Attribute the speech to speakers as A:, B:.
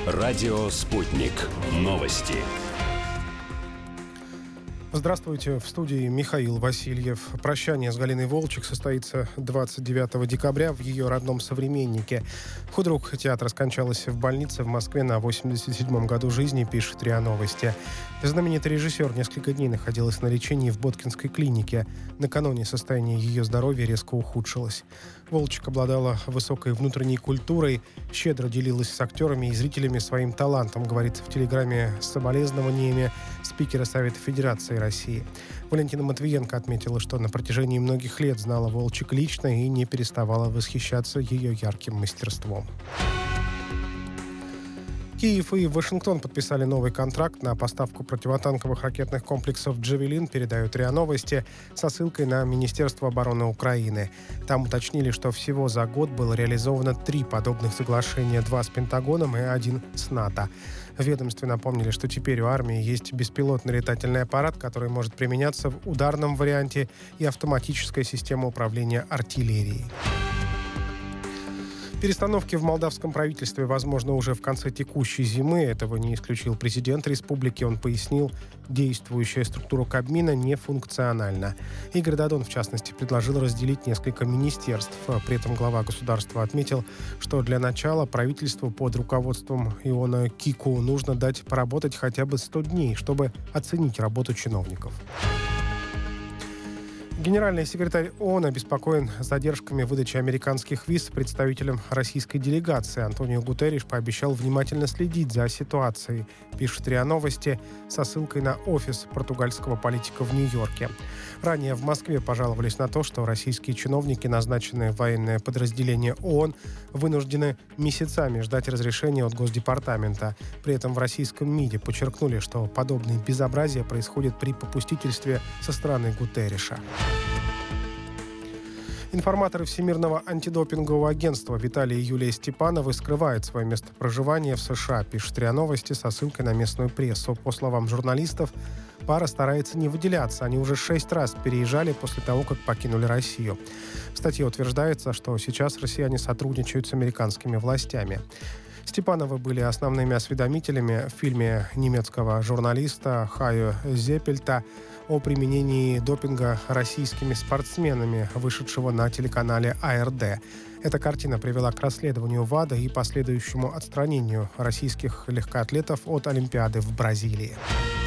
A: Радио «Спутник». Новости.
B: Здравствуйте, в студии Михаил Васильев. Прощание с Галиной Волчек состоится 29 декабря в ее родном «Современнике». Худрук театра скончалась в больнице в Москве на 87-м году жизни, пишет РИА Новости. Знаменитый режиссер несколько дней находилась на лечении в Боткинской клинике. Накануне состояние ее здоровья резко ухудшилось. Волчек обладала высокой внутренней культурой, щедро делилась с актерами и зрителями своим талантом, говорится в телеграмме с соболезнованиями спикера Совета Федерации России. Валентина Матвиенко отметила, что на протяжении многих лет знала Волчек лично и не переставала восхищаться ее ярким мастерством. Киев и Вашингтон подписали новый контракт на поставку противотанковых ракетных комплексов «Джавелин», передают РИА Новости, со ссылкой на Министерство обороны Украины. Там уточнили, что всего за год было реализовано 3 подобных соглашения, 2 с Пентагоном и 1 с НАТО. В ведомстве напомнили, что теперь у армии есть беспилотный летательный аппарат, который может применяться в ударном варианте, и автоматическая система управления артиллерией. Перестановки в молдавском правительстве, возможно, уже в конце текущей зимы. Этого не исключил президент республики. Он пояснил, действующая структура Кабмина нефункциональна. Игорь Додон, в частности, предложил разделить несколько министерств. При этом глава государства отметил, что для начала правительству под руководством Иона Кику нужно дать поработать хотя бы 100 дней, чтобы оценить работу чиновников. Генеральный секретарь ООН обеспокоен задержками выдачи американских виз представителям российской делегации. Антонио Гутерриш пообещал внимательно следить за ситуацией, пишет РИА Новости, со ссылкой на офис португальского политика в Нью-Йорке. Ранее в Москве пожаловались на то, что российские чиновники, назначенные в военное подразделение ООН, вынуждены месяцами ждать разрешения от Госдепартамента. При этом в российском МИДе подчеркнули, что подобные безобразия происходят при попустительстве со стороны Гутерриша. Информаторы Всемирного антидопингового агентства Виталий и Юлия Степановы скрывают свое место проживания в США, пишет РИА Новости со ссылкой на местную прессу. По словам журналистов, пара старается не выделяться. Они уже 6 раз переезжали после того, как покинули Россию. В статье утверждается, что сейчас россияне сотрудничают с американскими властями. Степановы были основными осведомителями в фильме немецкого журналиста Хайо Зеппельта о применении допинга российскими спортсменами, вышедшего на телеканале АРД. Эта картина привела к расследованию ВАДА и последующему отстранению российских легкоатлетов от Олимпиады в Бразилии.